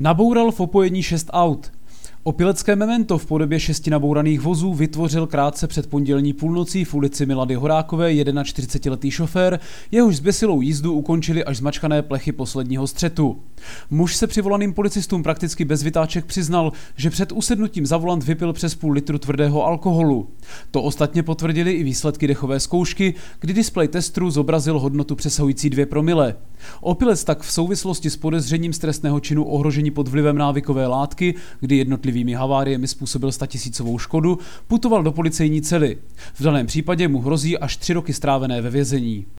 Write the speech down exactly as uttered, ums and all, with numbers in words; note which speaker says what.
Speaker 1: Naboural v opojení šest aut. Opilecké memento v podobě šesti nabouraných vozů vytvořil krátce před pondělní půlnocí v ulici Milady Horákové čtyřicetiletý šofér, jehož zběsilou jízdu ukončili až zmačkané plechy posledního střetu. Muž se přivolaným policistům prakticky bez vytáček přiznal, že před usednutím za volant vypil přes půl litru tvrdého alkoholu. To ostatně potvrdili i výsledky dechové zkoušky, kdy displej testru zobrazil hodnotu přesahující dvě promile. Opilec tak v souvislosti s podezřením z trestného činu ohrožení pod vlivem návykové látky, kdy jednotlivými haváriemi způsobil statisícovou škodu, putoval do policejní cely. V daném případě mu hrozí až tři roky strávené ve vězení.